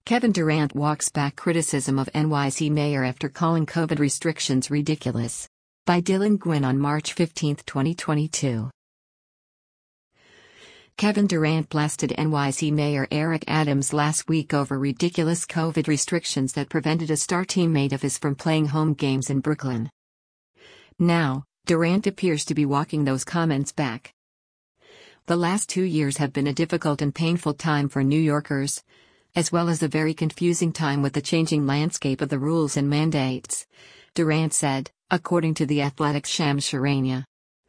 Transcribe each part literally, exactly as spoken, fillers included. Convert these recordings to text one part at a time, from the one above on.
Kevin Durant walks back criticism of N Y C mayor after calling COVID restrictions ridiculous. By Dylan Gwynn on March fifteenth, twenty twenty-two. Kevin Durant blasted N Y C Mayor Eric Adams last week over ridiculous COVID restrictions that prevented a star teammate of his from playing home games in Brooklyn. Now, Durant appears to be walking those comments back. The last two years have been a difficult and painful time for New Yorkers, as well as a very confusing time with the changing landscape of the rules and mandates, Durant said, according to The Athletic's Shams Charania.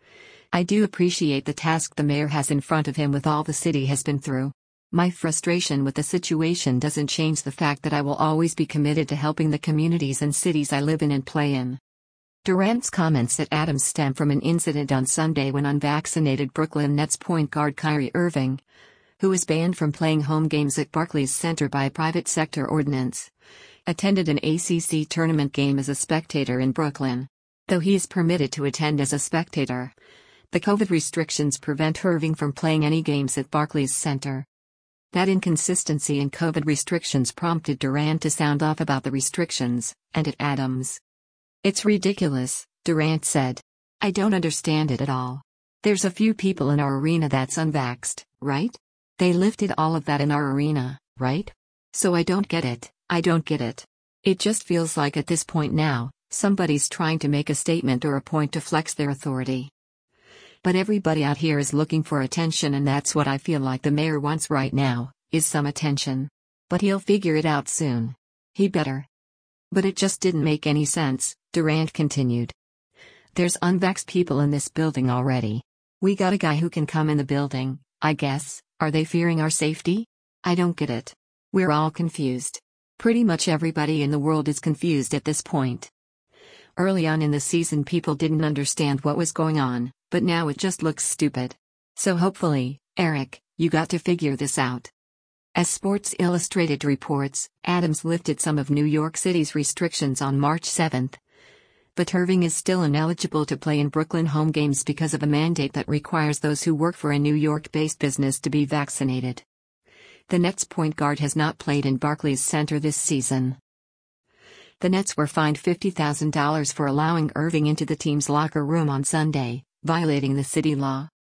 I do appreciate the task the mayor has in front of him with all the city has been through. My frustration with the situation doesn't change the fact that I will always be committed to helping the communities and cities I live in and play in. Durant's comments at Adams stem from an incident on Sunday when unvaccinated Brooklyn Nets point guard Kyrie Irving, who was banned from playing home games at Barclays Center by a private sector ordinance, attended an A C C tournament game as a spectator in Brooklyn. Though he is permitted to attend as a spectator, the COVID restrictions prevent Irving from playing any games at Barclays Center. That inconsistency in COVID restrictions prompted Durant to sound off about the restrictions, and at Adams. It's ridiculous, Durant said. I don't understand it at all. There's a few people in our arena that's unvaxxed, right? They lifted all of that in our arena, right? So I don't get it, I don't get it. It just feels like at this point now, somebody's trying to make a statement or a point to flex their authority. But everybody out here is looking for attention, and that's what I feel like the mayor wants right now, is some attention. But he'll figure it out soon. He better. But it just didn't make any sense, Durant continued. There's unvaxxed people in this building already. We got a guy who can come in the building, I guess. Are they fearing our safety? I don't get it. We're all confused. Pretty much everybody in the world is confused at this point. Early on in the season people didn't understand what was going on, but now it just looks stupid. So hopefully, Eric, you got to figure this out. As Sports Illustrated reports, Adams lifted some of New York City's restrictions on March seventh. But Irving is still ineligible to play in Brooklyn home games because of a mandate that requires those who work for a New York-based business to be vaccinated. The Nets point guard has not played in Barclays Center this season. The Nets were fined fifty thousand dollars for allowing Irving into the team's locker room on Sunday, violating the city law.